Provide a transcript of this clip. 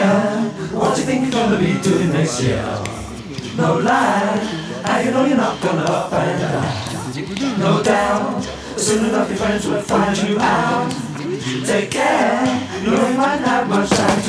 care what you think you're gonna be doing next year. No lie, how you know you're not gonna up and down. No doubt, soon enough your friends will find you out. Take care, you know you might not have much time